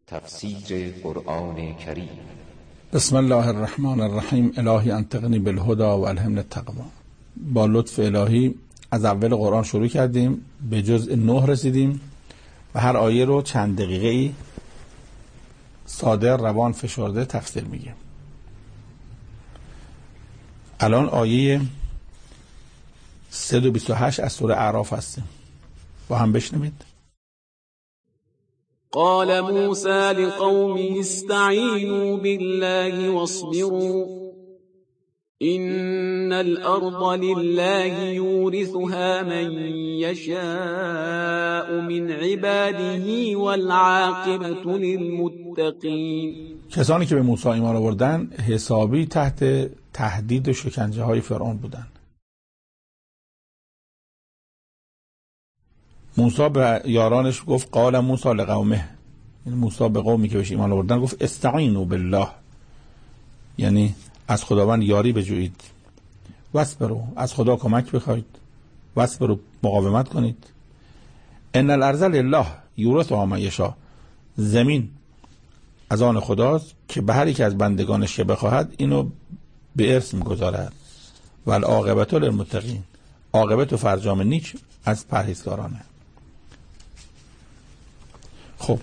تفسیر قرآن کریم. بسم الله الرحمن الرحیم. الهی انطقنی بالهدی و الهمنی التقوی. با لطف الهی از اول قرآن شروع کردیم، به جزء 9 رسیدیم و هر آیه رو چند دقیقه‌ای ساده، روان، فشرده تفسیر میگیم. الان آیه 328 از سوره اعراف هستیم، با هم بشنوید. قال موسى لقومه استعينوا بالله واصبروا إن الأرض لله يورثها من يشاء من عباده والعاقبة للمتقين. کسانی که به موسی ایمان آوردن حسابی تحت تهدید و شکنجه های فرعون بودند. موسی به یارانش گفت قال موسی لقومه، یعنی موسی به قومی که بهش ایمان آوردن گفت استعینوا بالله، یعنی از خداوند یاری بجویید. واصبروا، از خدا کمک بخواید. واصبروا، مقاومت کنید. ان الارض لله یورثها من یشاء، زمین از آن خداست که به هر یک از بندگانش که بخواهد اینو به ارث میگذارد. و العاقبة للمتقین، عاقبت و فرجام نیک از پرهیزکارانه. خب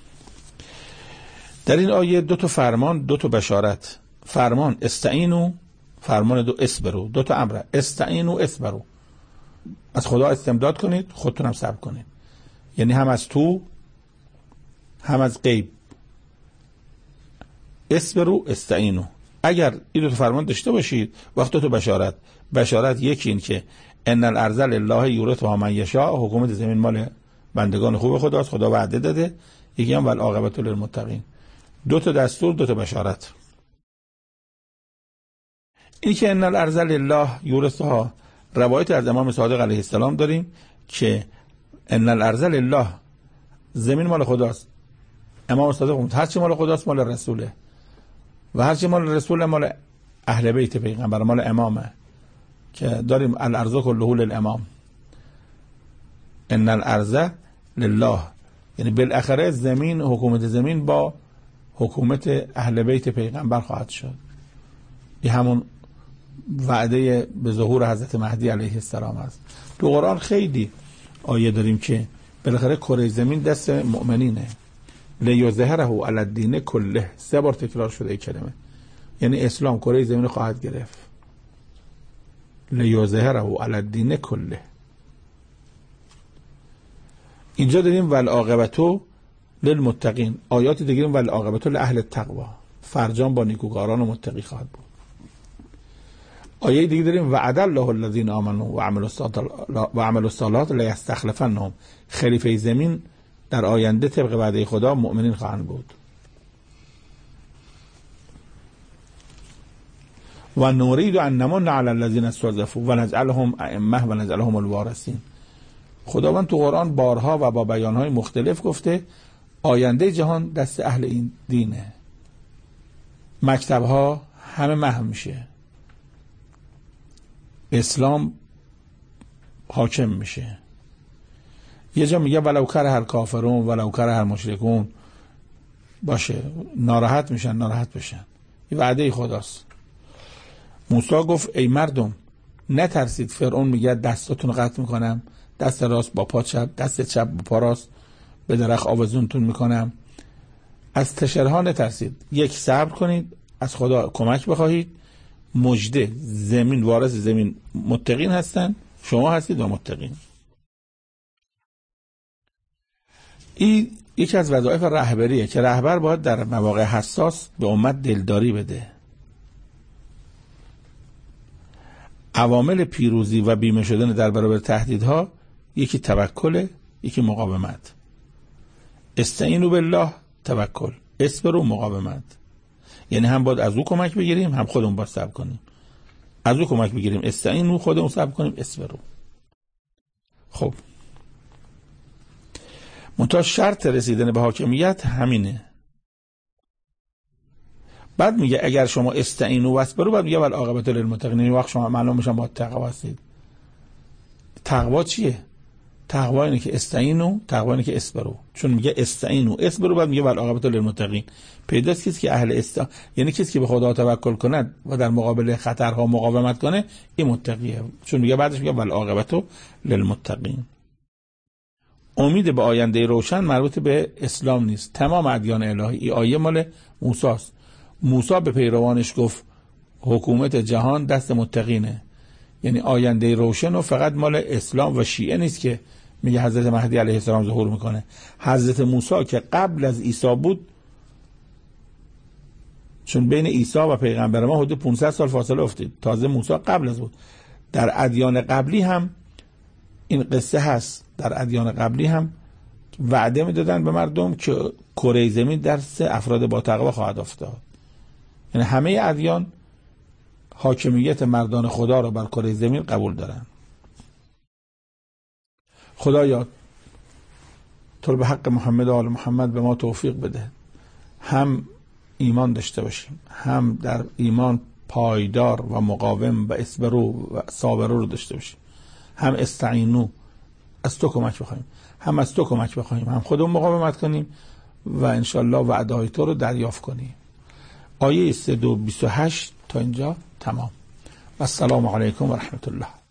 در این آیه دو تا فرمان، دو تا بشارت. فرمان استعینو، فرمان دو اصبرو، دو تا امر. استعینو اصبرو، از خدا استمداد کنید، خودتون هم صبر کنید. یعنی هم از تو هم از غیب. اصبرو استعینو. اگر این دو تا فرمان داشته باشید، وقت دو تا بشارت. بشارت یکی این که ان الارض لله یورثها من یشاء، حکومت زمین مال بندگان خوب خداست، خدا وعده داده. یکی هم والعاقبة للمتقین. دو تا دستور، دو تا بشارت. این که ان الارض لله یورثها، روایت از امام صادق علیه السلام داریم که ان الارض لله، زمین مال خداست. امام صادق گفت هر چی مال خداست مال رسوله، و هر چی مال رسول مال اهل بیت پیغمبر، مال امامه، که داریم الارض کله للامام. ان الارض لله، یعنی بالاخره زمین، حکومت زمین با حکومت اهل بیت پیغمبر خواهد شد. این همون وعده به ظهور حضرت مهدی علیه السلام است. تو قرآن خیلی آیه داریم که بالاخره کره زمین دست مؤمنینه. لیظهره علی الدین کله، 3 بار تکرار شده این کلمه، یعنی اسلام کره زمین خواهد گرفت. لیظهره علی الدین کله. اینجا داریم والعاقبة للمتقین. آیات دیگه داریم والعاقبة لأهل التقوی، فرجام با نیکوکاران و متقی خواهد بود. آیه دیگه داریم وعد الله الذین آمنوا و عملوا الصالحات لیستخلفنهم، خلیفه زمین در آینده طبق وعده خدا مؤمنین خواهند بود. و نريد ان نمن علی الذین استضعفوا و نجعلهم ائمه و نجعلهم الوارثین. خداوند تو قرآن بارها و با بیانهای مختلف گفته آینده جهان دست اهل این دینه. مکتبها همه محو میشه، اسلام حاکم میشه. یه جا میگه ولو کره الکافرون ولو کره المشرکون، باشه، ناراحت میشن، ناراحت بشن، این وعده خداست. موسی گفت ای مردم نترسید، فرعون میگه دستاتون قطع میکنم، دست راست با پا چپ، دست چپ با پا راست به درخت آویزونتون میکنم. از تشرها نترسید، یک صبر کنید، از خدا کمک بخواهید. مجده، زمین، وارث زمین متقین هستن، شما هستید و متقین. این یکی از وظایف رهبریه که رهبر باید در مواقع حساس به امت دلداری بده. عوامل پیروزی و بیمه شدن در برابر تهدیدها یکی توکل، یکی مقاومت. استعینوا بالله توکل، اصبروا مقاومت. یعنی هم باید از او کمک بگیریم، هم خودمون باید صبر کنیم. از او کمک بگیریم استعینوا، خودمون صبر کنیم اصبروا. خب منتها شرط رسیدن به حاکمیت همینه. بعد میگه اگر شما استعینوا و اصبروا، بعد میگه والعاقبة للمتقین، این وقت شما معلوم میشن با تقوا هستید. تقوا چیه؟ تقوا اینه که استعینوا، تقوا اینه که اصبروا. چون میگه استعینوا اصبروا، بعد میگه والعاقبة للمتقین. پیداست کسی که اهل یعنی کسی که به خدا توکل کند و در مقابل خطرها مقاومت کنه، این متقیه. چون میگه بعدش میگه والعاقبة للمتقین. امید به آینده روشن مربوط به اسلام نیست، تمام ادیان الهی. این آیه مال موسی است. موسی به پیروانش گفت حکومت جهان دست متقینه، یعنی آینده روشن و فقط مال اسلام و شیعه نیست که میگه حضرت مهدی علیه السلام ظهور میکنه. حضرت موسی که قبل از عیسی بود، چون بین عیسی و پیغمبر ما حدود 500 سال فاصله افتاد، تازه موسی قبل از بود. در ادیان قبلی هم این قصه هست، در ادیان قبلی هم وعده میدادن به مردم که کره زمین دست افراد با تقوا خواهد افتاد. یعنی همه ادیان حاکمیت مردان خدا را بر کره زمین قبول دارن. خدایا تو به حق محمد و آل محمد به ما توفیق بده، هم ایمان داشته باشیم، هم در ایمان پایدار و مقاوم و اصبروا و صابروا رو داشته باشیم، هم استعینوا از تو کمک بخوایم، هم از تو کمک بخوایم، هم خودمون مقاومت کنیم و انشالله وعده‌های تو رو دریافت کنیم. آیه 328 تا اینجا تمام. و السلام علیکم و رحمت الله.